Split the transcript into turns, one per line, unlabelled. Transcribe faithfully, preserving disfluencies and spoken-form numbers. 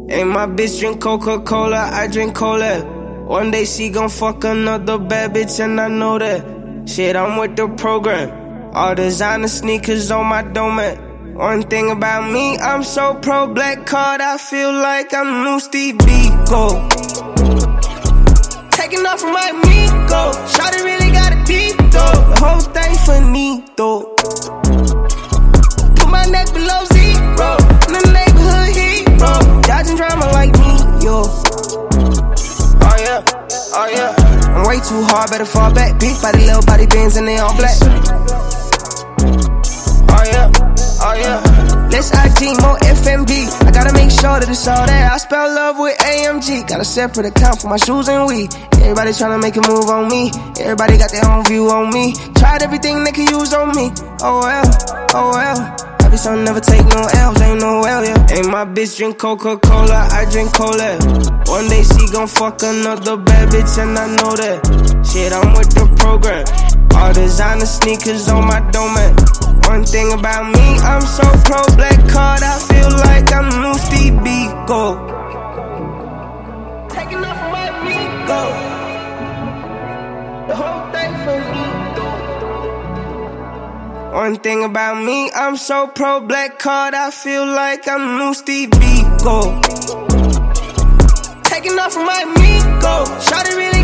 Ain't my bitch drink Coca-Cola, I drink cola. One day she gon' fuck another bad bitch and I know that. Shit, I'm with the program. All designer sneakers on my domain. One thing about me, I'm so pro black card, I feel like I'm new Steve Biko. Taking off from my Miko. Shawty really got a deep though. The whole thing finito. Put my neck below zero. In the neighborhood hero. Dodging drama like me, yo. Oh yeah, oh yeah. I'm way too hard, better fall back. Big body, little body bands and they all black. Oh yeah, oh yeah. Less I G, more F M B. I gotta make sure that it's all there. I spell love with A M G. Got a separate account for my shoes and weed. Everybody tryna make a move on me. Everybody got their own view on me. Tried everything they could use on me. Oh well, oh well. Happy son never take no L's, ain't no well, yeah. Ain't my bitch drink Coca-Cola, I drink cola. One day she gon' fuck another bad bitch and I know that. Shit, I'm with the program. All designer sneakers on my domain. One thing about me, I'm so pro black card, I feel like I'm new Steve Biko. Taking off from my Miko. The whole thing for me, though. One thing about me, I'm so pro black card, I feel like I'm new Steve Biko. Taking off from my Miko. Shawty really